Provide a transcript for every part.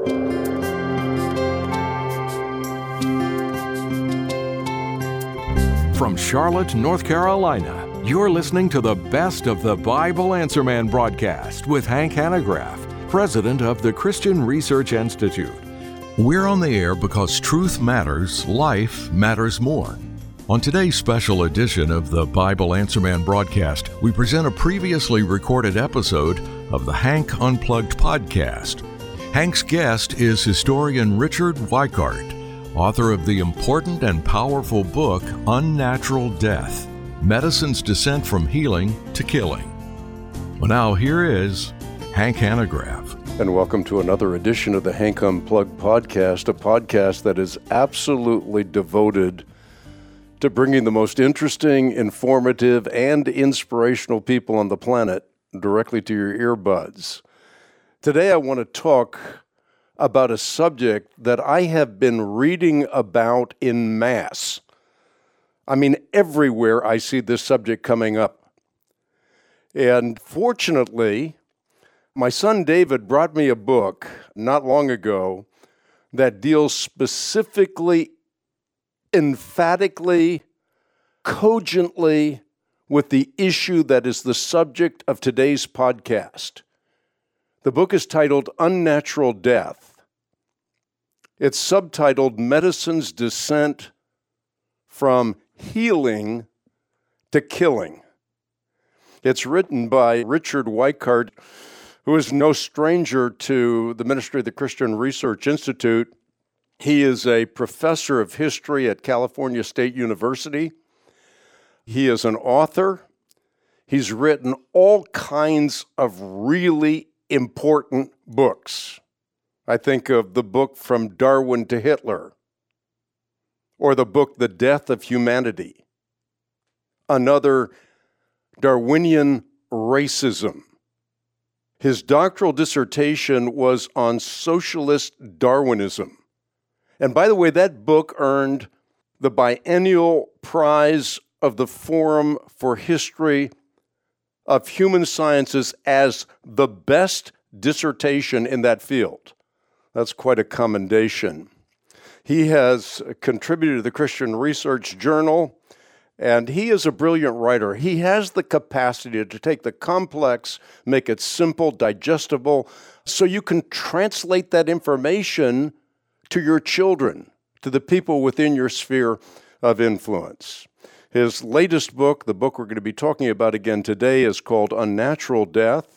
From Charlotte, North Carolina, you're listening to the Best of the Bible Answer Man broadcast with Hank Hanegraaff, president of the Christian Research Institute. We're on the air because truth matters, life matters more. On today's special edition of the Bible Answer Man broadcast, we present a previously recorded episode of the Hank Unplugged podcast. Hank's guest is historian Richard Weikart, author of the important and powerful book, Unnatural Death, Medicine's Descent from Healing to Killing. Well, now here is Hank Hanegraaff. And welcome to another edition of the Hank Unplugged podcast, a podcast that is absolutely devoted to bringing the most interesting, informative, and inspirational people on the planet directly to your earbuds. Today I want to talk about a subject that I have been reading about en masse. I mean, everywhere I see this subject coming up. And fortunately, my son David brought me a book not long ago that deals specifically, emphatically, cogently with the issue that is the subject of today's podcast. The book is titled Unnatural Death. It's subtitled Medicine's Descent from Healing to Killing. It's written by Richard Weikart, who is no stranger to the ministry of the Christian Research Institute. He is a professor of history at California State University. He is an author. He's written all kinds of really important books. I think of the book From Darwin to Hitler, or the book The Death of Humanity, another Darwinian Racism. His doctoral dissertation was on socialist Darwinism. And by the way, that book earned the biennial prize of the Forum for History of Human Sciences as the best dissertation in that field. That's quite a commendation. He has contributed to the Christian Research Journal, and he is a brilliant writer. He has the capacity to take the complex, make it simple, digestible, so you can translate that information to your children, to the people within your sphere of influence. His latest book, the book we're going to be talking about again today, is called Unnatural Death,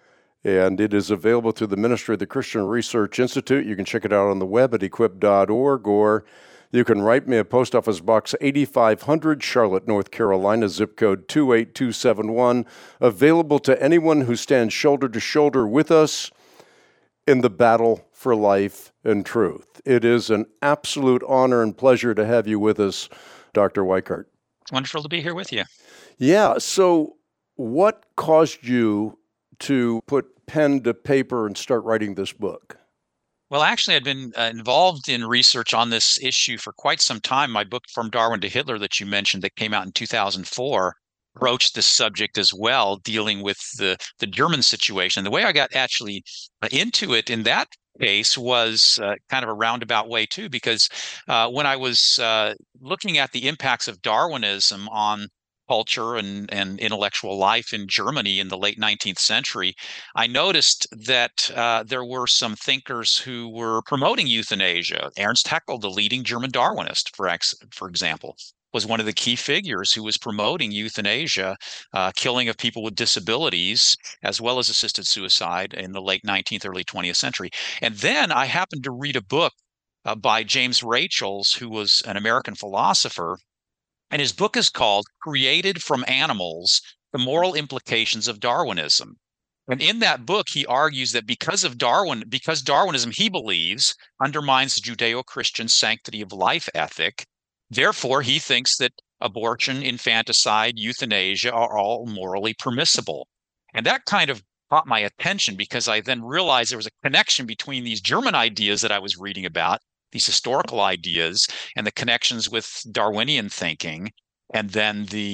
and it is available through the ministry of the Christian Research Institute. You can check it out on the web at equip.org, or you can write me at Post Office Box 8500, Charlotte, North Carolina, zip code 28271, available to anyone who stands shoulder to shoulder with us in the battle for life and truth. It is an absolute honor and pleasure to have you with us, Dr. Weikart. It's wonderful to be here with you. Yeah, so what caused you to put pen to paper and start writing this book? Well, actually, I'd been involved in research on this issue for quite some time. My book, From Darwin to Hitler, that you mentioned, that came out in 2004, broached this subject as well, dealing with the German situation. The way I got actually into it in that case was kind of a roundabout way, too, because when I was looking at the impacts of Darwinism on culture and intellectual life in Germany in the late 19th century, I noticed that there were some thinkers who were promoting euthanasia. Ernst Haeckel, the leading German Darwinist, for example, was one of the key figures who was promoting euthanasia, killing of people with disabilities, as well as assisted suicide in the late 19th, early 20th century. And then I happened to read a book by James Rachels, who was an American philosopher, and his book is called Created from Animals, The Moral Implications of Darwinism. And in that book, he argues that because Darwinism, he believes, undermines the Judeo-Christian sanctity of life ethic, therefore he thinks that abortion, infanticide, euthanasia are all morally permissible. And that kind of caught my attention because I then realized there was a connection between these German ideas that I was reading about, these historical ideas, and the connections with Darwinian thinking, and then the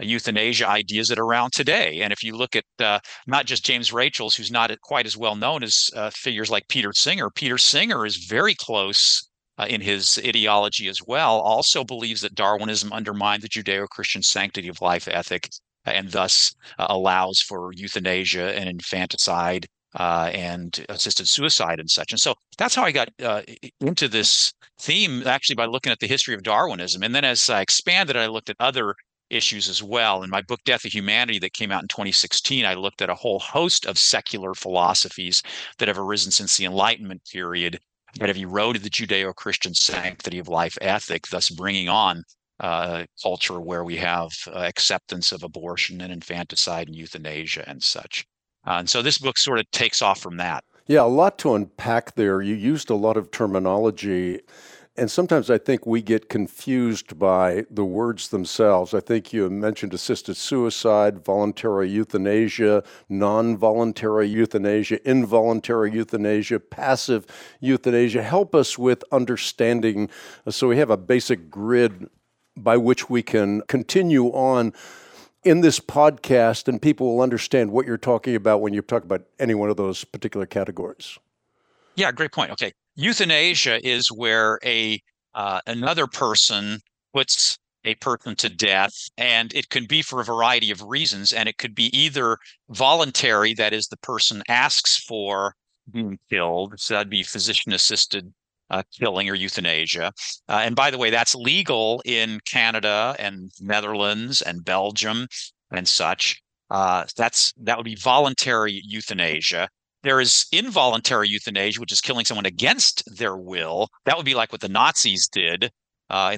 euthanasia ideas that are around today. And if you look at not just James Rachels, who's not quite as well known as figures like Peter Singer is very close in his ideology as well, also believes that Darwinism undermined the Judeo-Christian sanctity of life ethic and thus allows for euthanasia and infanticide and assisted suicide and such. And so that's how I got into this theme, actually, by looking at the history of Darwinism. And then as I expanded, I looked at other issues as well. In my book, Death of Humanity, that came out in 2016, I looked at a whole host of secular philosophies that have arisen since the Enlightenment period that have eroded the Judeo-Christian sanctity of life ethic, thus bringing on culture where we have acceptance of abortion and infanticide and euthanasia and such. And so this book sort of takes off from that. Yeah, a lot to unpack there. You used a lot of terminology, and sometimes I think we get confused by the words themselves. I think you mentioned assisted suicide, voluntary euthanasia, non-voluntary euthanasia, involuntary euthanasia, passive euthanasia. Help us with understanding so we have a basic grid by which we can continue on in this podcast, and people will understand what you're talking about when you talk about any one of those particular categories. Yeah, great point. Okay. Euthanasia is where another person puts a person to death, and it can be for a variety of reasons. And it could be either voluntary, that is, the person asks for being killed. So that'd be physician-assisted killing or euthanasia. And by the way, that's legal in Canada and Netherlands and Belgium and such. That would be voluntary euthanasia. There is involuntary euthanasia, which is killing someone against their will. That would be like what the Nazis did in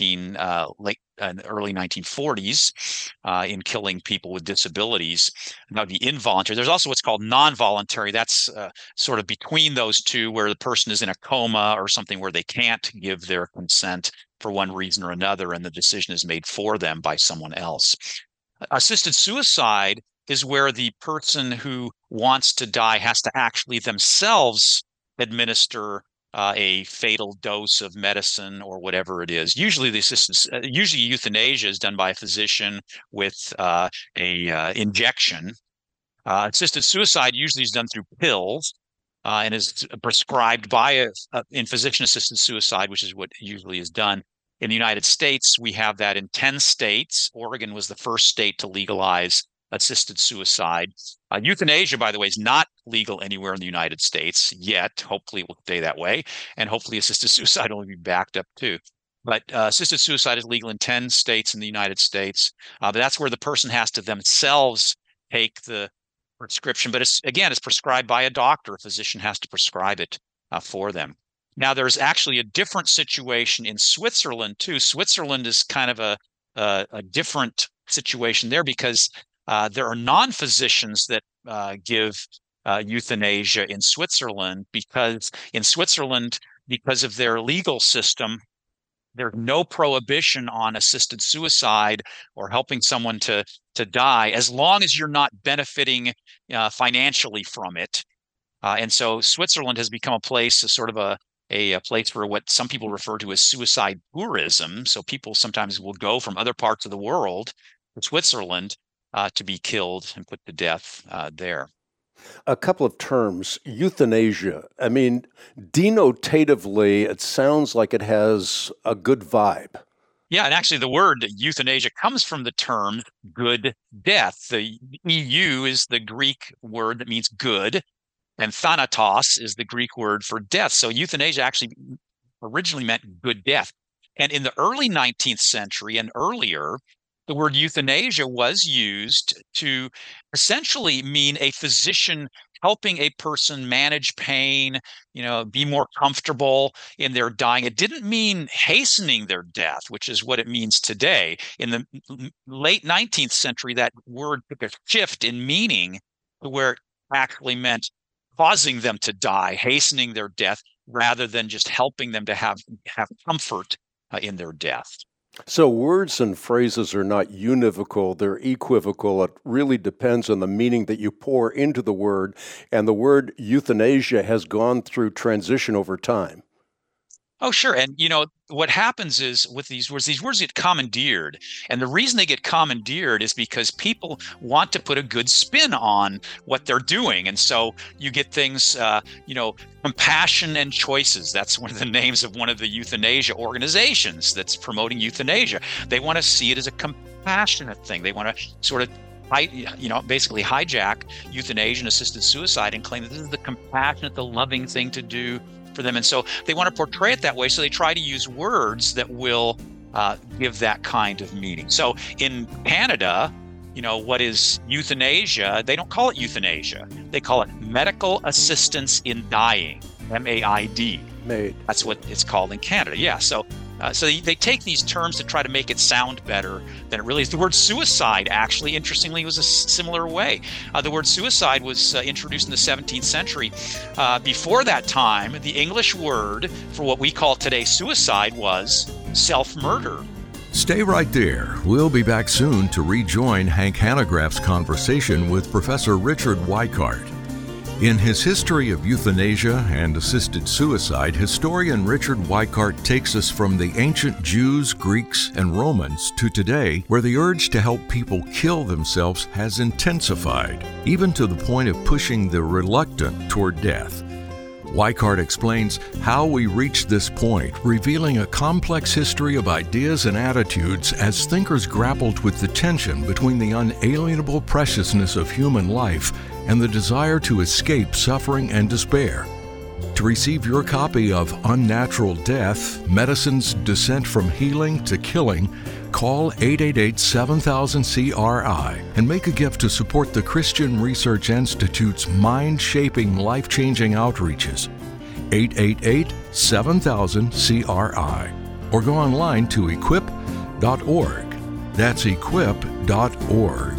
the early 1940s in killing people with disabilities. And that would be involuntary. There's also what's called non-voluntary. That's sort of between those two, where the person is in a coma or something where they can't give their consent for one reason or another, and the decision is made for them by someone else. Assisted suicide is where the person who wants to die has to actually themselves administer a fatal dose of medicine or whatever it is. Usually euthanasia is done by a physician with a injection. Assisted suicide usually is done through pills and is prescribed by in physician-assisted suicide, which is what usually is done. In the United States, we have that in 10 states. Oregon was the first state to legalize assisted suicide. Euthanasia, by the way, is not legal anywhere in the United States yet. Hopefully it will stay that way. And hopefully assisted suicide will be backed up too. But assisted suicide is legal in 10 states in the United States. But that's where the person has to themselves take the prescription. But it's prescribed by a doctor. A physician has to prescribe it for them. Now, there's actually a different situation in Switzerland too. Switzerland is kind of a different situation there because there are non-physicians that give euthanasia in Switzerland, because in Switzerland, because of their legal system, there's no prohibition on assisted suicide or helping someone to die, as long as you're not benefiting financially from it. And so Switzerland has become a place, a place for what some people refer to as suicide tourism. So people sometimes will go from other parts of the world to Switzerland to be killed and put to death there. A couple of terms. Euthanasia. I mean, denotatively, it sounds like it has a good vibe. Yeah, and actually the word euthanasia comes from the term good death. The EU is the Greek word that means good, and thanatos is the Greek word for death. So euthanasia actually originally meant good death. And in the early 19th century and earlier, the word euthanasia was used to essentially mean a physician helping a person manage pain, be more comfortable in their dying. It didn't mean hastening their death, which is what it means today. In the late 19th century, that word took a shift in meaning to where it actually meant causing them to die, hastening their death, rather than just helping them to have comfort in their death. So words and phrases are not univocal, they're equivocal. It really depends on the meaning that you pour into the word, and the word euthanasia has gone through transition over time. Oh, sure. And what happens is with these words get commandeered. And the reason they get commandeered is because people want to put a good spin on what they're doing. And so you get things, compassion and choices. That's one of the names of one of the euthanasia organizations that's promoting euthanasia. They want to see it as a compassionate thing. They want to sort of basically hijack euthanasia and assisted suicide and claim that this is the compassionate, the loving thing to do for them. And so they want to portray it that way. So they try to use words that will give that kind of meaning. So in Canada, what is euthanasia? They don't call it euthanasia. They call it medical assistance in dying, MAID. That's what it's called in Canada. Yeah. So they take these terms to try to make it sound better than it really is. The word suicide, actually, interestingly, was a similar way. The word suicide was introduced in the 17th century. Before that time, the English word for what we call today suicide was self-murder. Stay right there. We'll be back soon to rejoin Hank Hanegraaff's conversation with Professor Richard Weikart. In his History of Euthanasia and Assisted Suicide, historian Richard Weikart takes us from the ancient Jews, Greeks, and Romans to today, where the urge to help people kill themselves has intensified, even to the point of pushing the reluctant toward death. Weikart explains how we reached this point, revealing a complex history of ideas and attitudes as thinkers grappled with the tension between the unalienable preciousness of human life and the desire to escape suffering and despair. To receive your copy of Unnatural Death, Medicine's Descent from Healing to Killing, call 888-7000-CRI and make a gift to support the Christian Research Institute's mind-shaping, life-changing outreaches. 888-7000-CRI. Or go online to equip.org. That's equip.org.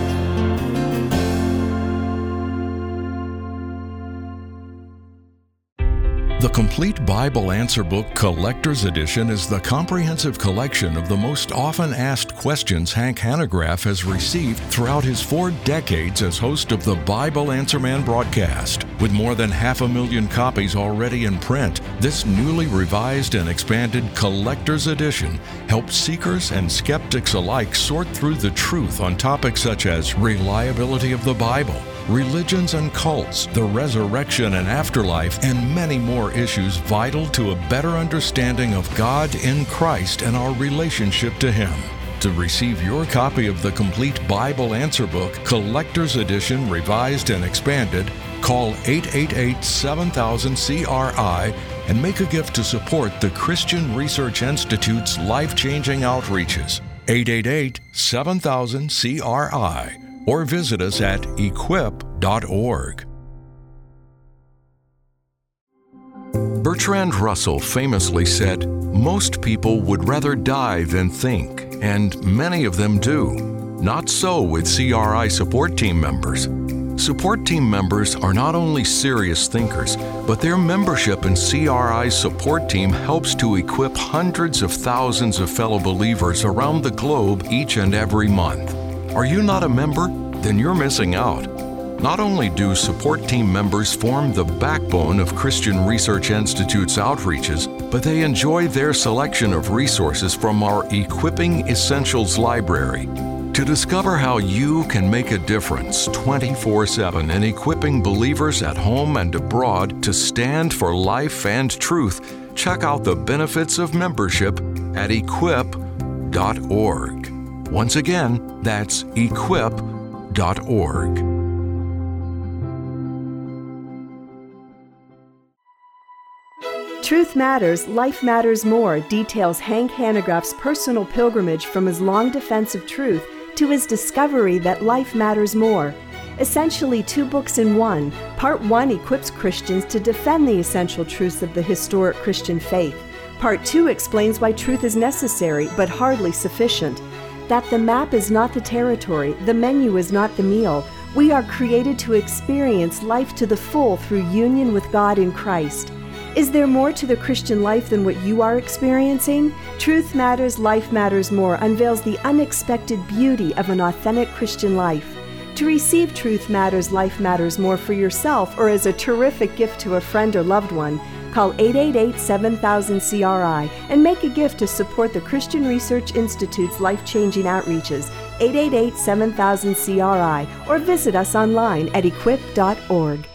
The Complete Bible Answer Book Collector's Edition is the comprehensive collection of the most often asked questions Hank Hanegraaff has received throughout his 4 decades as host of the Bible Answer Man broadcast. With more than 500,000 copies already in print, this newly revised and expanded Collector's Edition helps seekers and skeptics alike sort through the truth on topics such as reliability of the Bible, religions and cults, the resurrection and afterlife, and many more issues vital to a better understanding of God in Christ and our relationship to Him. To receive your copy of the Complete Bible Answer Book, Collector's Edition, Revised and Expanded, call 888-7000-CRI and make a gift to support the Christian Research Institute's life-changing outreaches. 888-7000-CRI. Or visit us at equip.org. Bertrand Russell famously said, "Most people would rather die than think, and many of them do. Not so with CRI support team members. Support team members are not only serious thinkers, but their membership in CRI's support team helps to equip hundreds of thousands of fellow believers around the globe each and every month. Are you not a member? Then you're missing out. Not only do support team members form the backbone of Christian Research Institute's outreaches, but they enjoy their selection of resources from our Equipping Essentials library. To discover how you can make a difference 24/7 in equipping believers at home and abroad to stand for life and truth, check out the benefits of membership at equip.org. Once again, that's equip.org. Truth Matters, Life Matters More details Hank Hanegraaff's personal pilgrimage from his long defense of truth to his discovery that life matters more. Essentially 2 books in one. Part 1 equips Christians to defend the essential truths of the historic Christian faith. Part 2 explains why truth is necessary, but hardly sufficient. That the map is not the territory, the menu is not the meal. We are created to experience life to the full through union with God in Christ. Is there more to the Christian life than what you are experiencing? Truth Matters, Life Matters More unveils the unexpected beauty of an authentic Christian life. To receive Truth Matters, Life Matters More for yourself or as a terrific gift to a friend or loved one, Call 888-7000-CRI and make a gift to support the Christian Research Institute's life-changing outreaches, 888-7000-CRI, or visit us online at equip.org.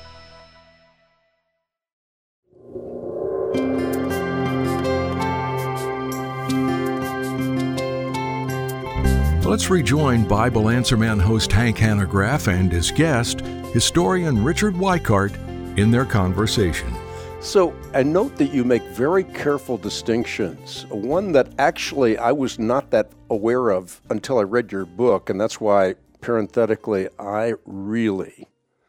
Let's rejoin Bible Answer Man host Hank Hanegraaff and his guest, historian Richard Weikart, in their conversation. So, I note that you make very careful distinctions, one that actually I was not that aware of until I read your book, and that's why, parenthetically, I really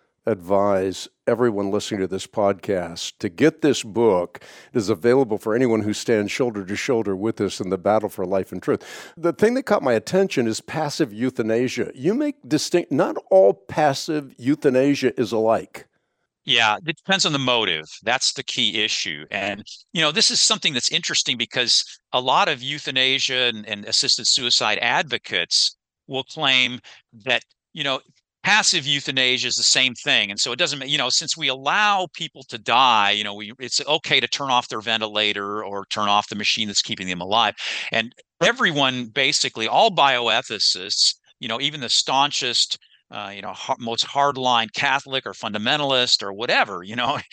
advise everyone listening to this podcast to get this book. It is available for anyone who stands shoulder to shoulder with us in the battle for life and truth. The thing that caught my attention is passive euthanasia. You make distinct, not all passive euthanasia is alike. Yeah, it depends on the motive. That's the key issue. And, this is something that's interesting because a lot of euthanasia and assisted suicide advocates will claim that, passive euthanasia is the same thing. And so it doesn't, since we allow people to die, it's okay to turn off their ventilator or turn off the machine that's keeping them alive. And everyone, basically, all bioethicists, even the staunchest, most hardline Catholic or fundamentalist or whatever,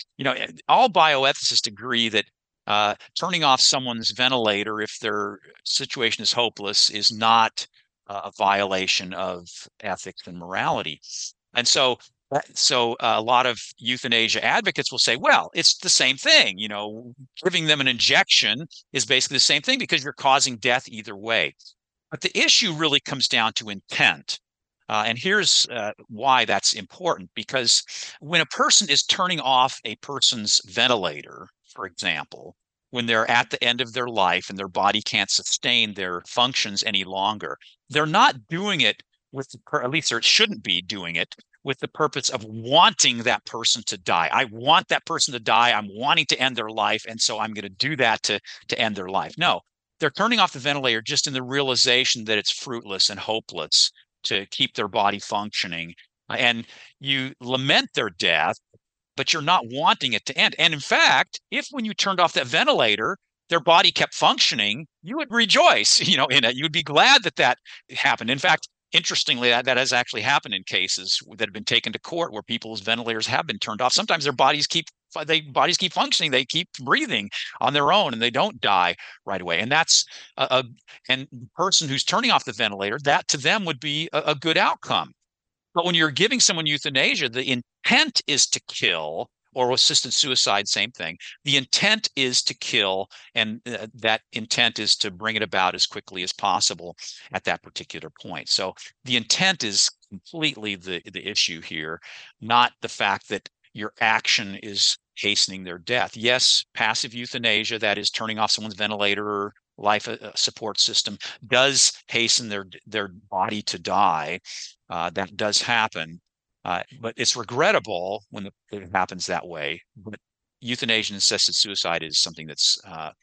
all bioethicists agree that turning off someone's ventilator if their situation is hopeless is not a violation of ethics and morality. And so a lot of euthanasia advocates will say, well, it's the same thing. Giving them an injection is basically the same thing because you're causing death either way. But the issue really comes down to intent. And here's why that's important, because when a person is turning off a person's ventilator, for example, when they're at the end of their life and their body can't sustain their functions any longer, they're not doing it at least they shouldn't be doing it with the purpose of wanting that person to die. I want that person to die. I'm wanting to end their life. And so I'm going to do that to end their life. No, they're turning off the ventilator just in the realization that it's fruitless and hopeless to keep their body functioning. And you lament their death, but you're not wanting it to end. And in fact, if when you turned off that ventilator, their body kept functioning, you would rejoice, in it. You would be glad that happened. In fact, interestingly, that has actually happened in cases that have been taken to court where people's ventilators have been turned off. Sometimes their bodies keep functioning. They keep breathing on their own and they don't die right away. And that's and the person who's turning off the ventilator, that to them would be a good outcome. But when you're giving someone euthanasia, the intent is to kill, or assisted suicide, same thing. The intent is to kill, and that intent is to bring it about as quickly as possible at that particular point. So the intent is completely the issue here, not the fact that your action is hastening their death. Yes, passive euthanasia, that is turning off someone's ventilator or life support system, does hasten their body to die. That does happen. But it's regrettable when it happens that way. But euthanasia and assisted suicide is something that's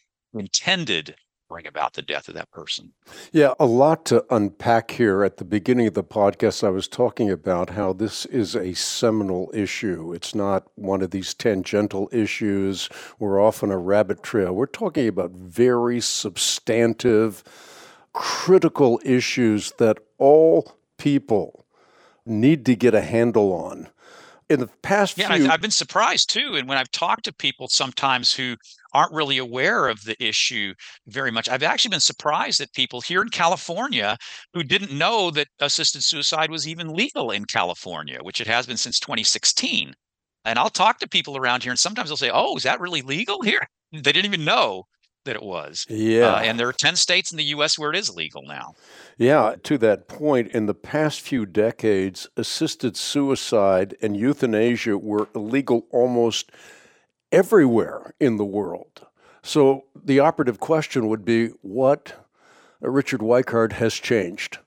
intended to bring about the death of that person. Yeah, a lot to unpack here. At the beginning of the podcast, I was talking about how this is a seminal issue. It's not one of these tangential issues. We're off on a rabbit trail. We're talking about very substantive, critical issues that all people need to get a handle on. In the past few... I've been surprised too. And when I've talked to people sometimes who aren't really aware of the issue very much, I've actually been surprised at people here in California who didn't know that assisted suicide was even legal in California, which it has been since 2016. And I'll talk to people around here and sometimes they'll say, oh, is that really legal here? They didn't even know that it was. Yeah. And there are 10 states in the U.S. where it is legal now. Yeah, to that point, in the past few decades, assisted suicide and euthanasia were illegal almost everywhere in the world. So the operative question would be, what, Richard Weikart, has changed?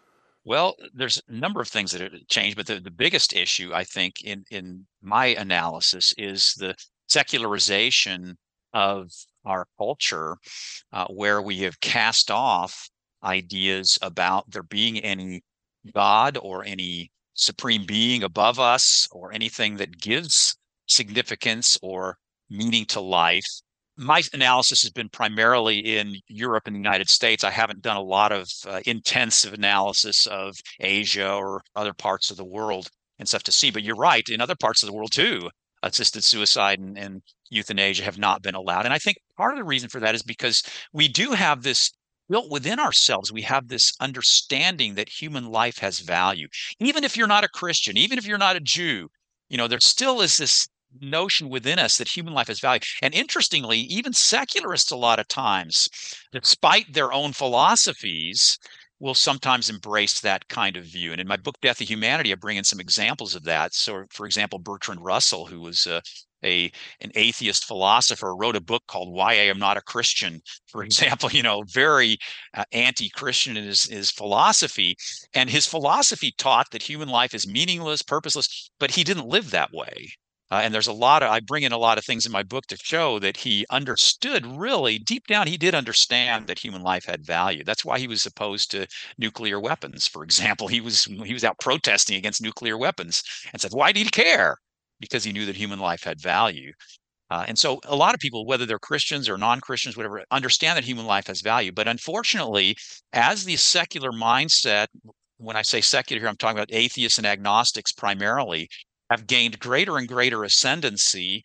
Well, there's a number of things that have changed, but the biggest issue, I think, in my analysis is the secularization of our culture, where we have cast off ideas about there being any God or any supreme being above us or anything that gives significance or meaning to life. My analysis has been primarily in Europe and the United States. I haven't done a lot of intensive analysis of Asia or other parts of the world and stuff to see. But you're right, in other parts of the world too, assisted suicide and euthanasia have not been allowed. And I think part of the reason for that is because we do have this built within ourselves. We have this understanding that human life has value. Even if you're not a Christian, even if you're not a Jew, there still is this notion within us that human life has value. And interestingly, even secularists a lot of times, despite their own philosophies, will sometimes embrace that kind of view. And in my book, Death of Humanity, I bring in some examples of that. So, for example, Bertrand Russell, who was an atheist philosopher, wrote a book called Why I Am Not a Christian, for example, very anti-Christian in his philosophy. And his philosophy taught that human life is meaningless, purposeless, but he didn't live that way. And there's I bring in a lot of things in my book to show that he understood, really deep down, he did understand that human life had value. That's why he was opposed to nuclear weapons. For example, he was out protesting against nuclear weapons and said, why did he care? Because he knew that human life had value. And so a lot of people, whether they're Christians or non-Christians, whatever, understand that human life has value. But unfortunately, as the secular mindset, when I say secular here, I'm talking about atheists and agnostics primarily, have gained greater and greater ascendancy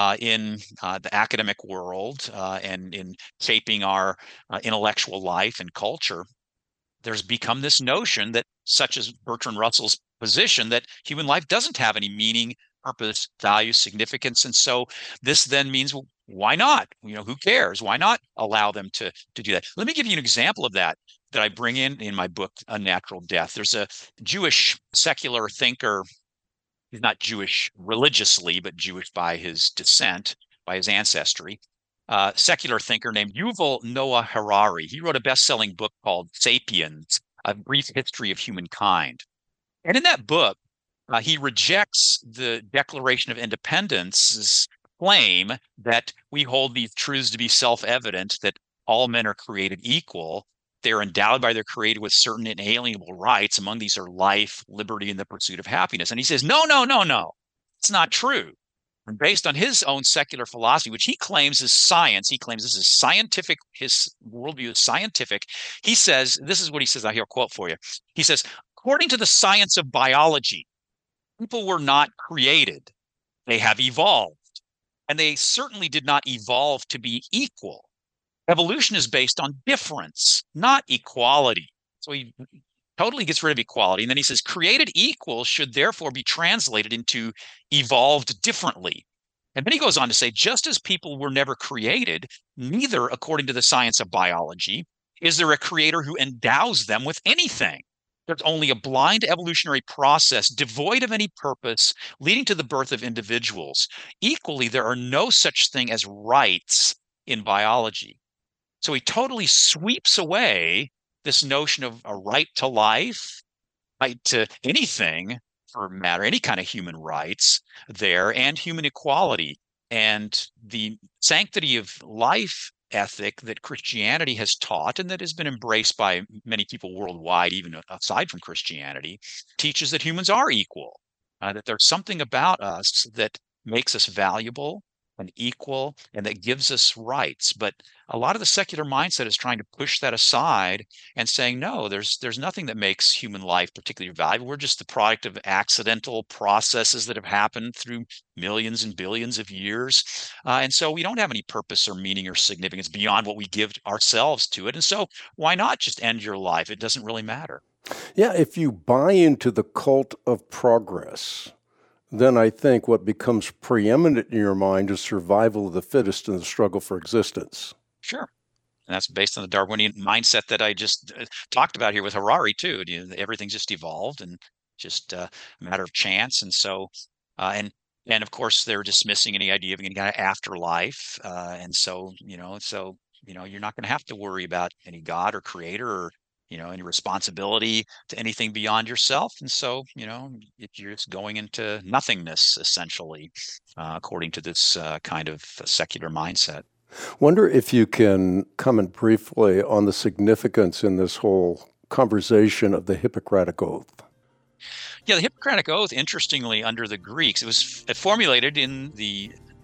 in the academic world and in shaping our intellectual life and culture. There's become this notion that, such as Bertrand Russell's position, that human life doesn't have any meaning, purpose, value, significance. And so this then means, well, why not? Who cares? Why not allow them to do that? Let me give you an example of that I bring in my book, Unnatural Death. There's a Jewish secular thinker. He's not Jewish religiously, but Jewish by his descent, by his ancestry. Secular thinker named Yuval Noah Harari. He wrote a best-selling book called Sapiens, A Brief History of Humankind. And in that book, he rejects the Declaration of Independence's claim that we hold these truths to be self-evident, that all men are created equal. They're endowed by their creator with certain inalienable rights. Among these are life, liberty, and the pursuit of happiness. And he says, no. It's not true. And based on his own secular philosophy, which he claims is science, he claims this is scientific, his worldview is scientific. He says, this is what he says, I'll hear a quote for you. He says, according to the science of biology, people were not created. They have evolved. And they certainly did not evolve to be equal. Evolution is based on difference, not equality. So he totally gets rid of equality. And then he says, created equal should therefore be translated into evolved differently. And then he goes on to say, just as people were never created, neither, according to the science of biology, is there a creator who endows them with anything. There's only a blind evolutionary process devoid of any purpose, leading to the birth of individuals. Equally, there are no such thing as rights in biology. So he totally sweeps away this notion of a right to life, right to anything for matter, any kind of human rights there, and human equality. And the sanctity of life ethic that Christianity has taught and that has been embraced by many people worldwide, even aside from Christianity, teaches that humans are equal, that there's something about us that makes us valuable and equal and that gives us rights. But a lot of the secular mindset is trying to push that aside and saying, no, there's nothing that makes human life particularly valuable. We're just the product of accidental processes that have happened through millions and billions of years. And so we don't have any purpose or meaning or significance beyond what we give ourselves to it. And so why not just end your life? It doesn't really matter. Yeah, if you buy into the cult of progress, then I think what becomes preeminent in your mind is survival of the fittest and the struggle for existence. Sure. And that's based on the Darwinian mindset that I just talked about here with Harari, too. Everything's just evolved and just a matter of chance. And so, and of course, they're dismissing any idea of any kind of afterlife. And so, you're not going to have to worry about any God or creator or any responsibility to anything beyond yourself. And so, you're just going into nothingness, essentially, according to this kind of secular mindset. Wonder if you can comment briefly on the significance in this whole conversation of the Hippocratic Oath. Yeah, the Hippocratic Oath, interestingly, under the Greeks, it was formulated in the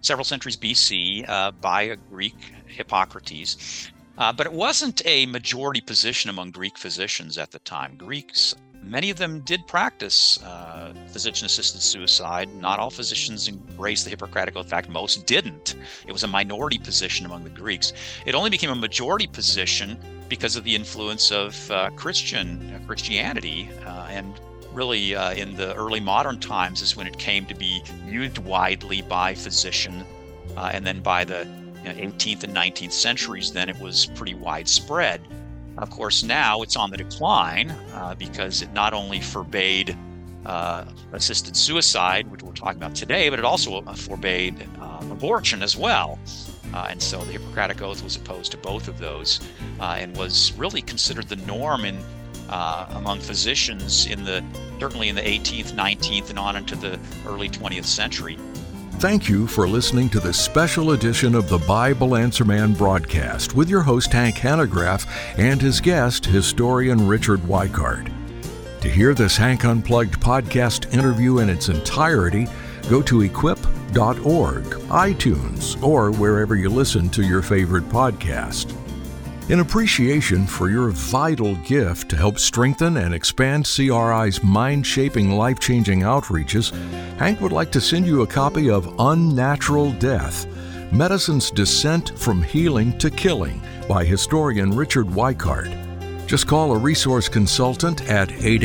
several centuries BC by a Greek, Hippocrates. But it wasn't a majority position among Greek physicians at the time. Greeks, many of them did practice physician-assisted suicide. Not all physicians embraced the Hippocratic Oath. In fact, most didn't. It was a minority position among the Greeks. It only became a majority position because of the influence of Christianity, and really in the early modern times is when it came to be used widely by physicians, and then by the 18th and 19th centuries, then it was pretty widespread. Of course, now it's on the decline because it not only forbade assisted suicide, which we're talking about today, but it also forbade abortion as well. And so the Hippocratic Oath was opposed to both of those, and was really considered the norm among physicians certainly in the 18th, 19th, and on into the early 20th century. Thank you for listening to this special edition of the Bible Answer Man broadcast with your host Hank Hanegraaff and his guest, historian Richard Weikart. To hear this Hank Unplugged podcast interview in its entirety, go to equip.org, iTunes, or wherever you listen to your favorite podcast. In appreciation for your vital gift to help strengthen and expand CRI's mind-shaping, life-changing outreaches, Hank would like to send you a copy of Unnatural Death, Medicine's Descent from Healing to Killing by historian Richard Weikart. Just call a resource consultant at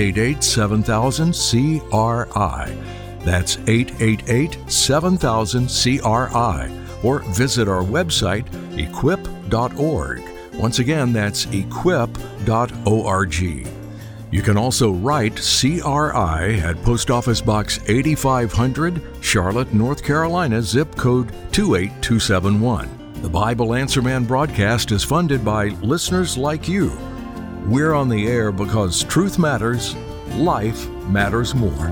888-7000-CRI. That's 888-7000-CRI, or visit our website, equip.org. Once again, that's equip.org. You can also write CRI at Post Office Box 8500, Charlotte, North Carolina, zip code 28271. The Bible Answer Man broadcast is funded by listeners like you. We're on the air because truth matters, life matters more.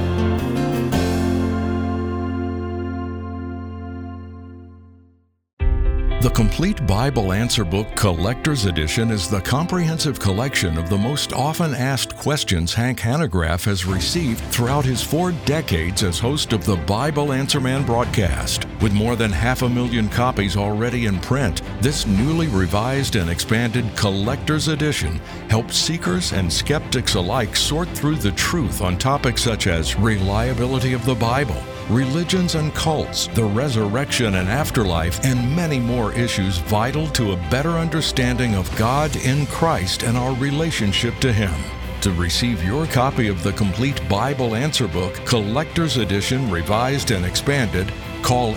The Complete Bible Answer Book Collector's Edition is the comprehensive collection of the most often asked questions Hank Hanegraaff has received throughout his 4 decades as host of the Bible Answer Man broadcast. With more than 500,000 copies already in print, this newly revised and expanded Collector's Edition helps seekers and skeptics alike sort through the truth on topics such as reliability of the Bible, religions and cults, the resurrection and afterlife, and many more issues vital to a better understanding of God in Christ and our relationship to Him. To receive your copy of the Complete Bible Answer Book, Collector's Edition, Revised and Expanded, call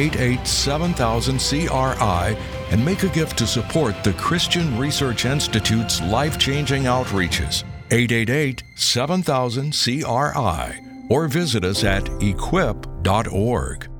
888-7000-CRI and make a gift to support the Christian Research Institute's life-changing outreaches. 888-7000-CRI. Or visit us at equip.org.